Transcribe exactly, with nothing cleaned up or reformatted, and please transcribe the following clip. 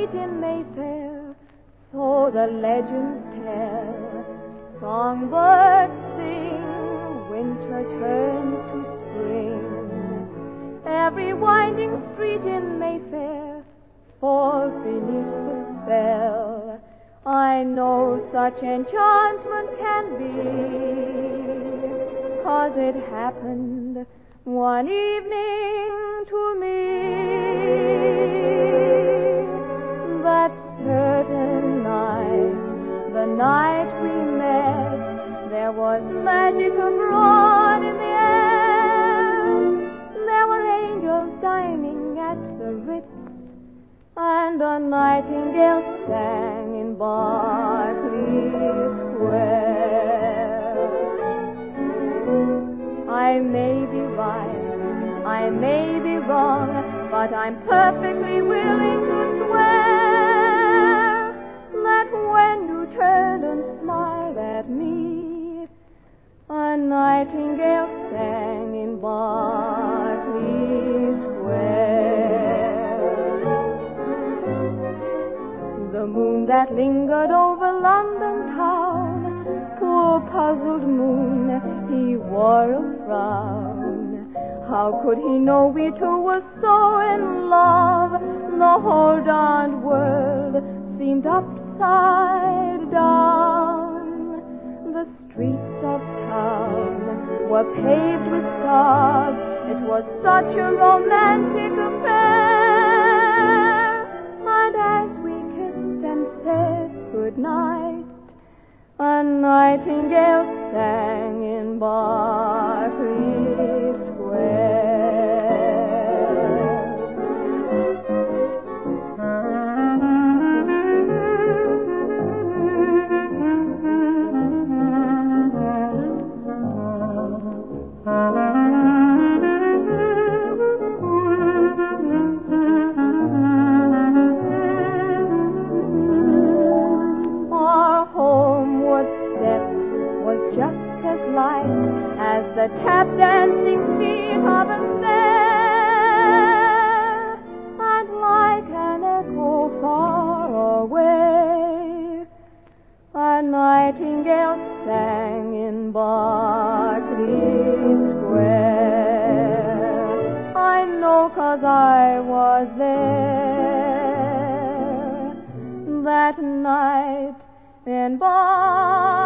street in Mayfair, so the legends tell. Songbirds sing, winter turns to spring. Every winding street in Mayfair falls beneath the spell. I know such enchantment can be, 'cause it happened one evening to me. That certain night, the night we met, there was magic abroad in the air. There were angels dining at the Ritz, and a nightingale sang in Berkeley Square. I may be right, I may be wrong, but I'm perfectly willing to swear that when you turned and smiled at me, a nightingale sang in Berkeley Square. The moon that lingered over London town, poor puzzled moon, he wore a frown. How could he know we two were so in love? The whole darned world seemed upside down. The streets of town were paved with stars. It was such a romantic affair. And as we kissed and said goodnight, a nightingale sang in Berkeley Square. Our homeward step was just as light as the tap dancing feet of a stair, and like an echo far away, a nightingale sang in Berkeley Square. I know 'cause I was there that night in Berkeley.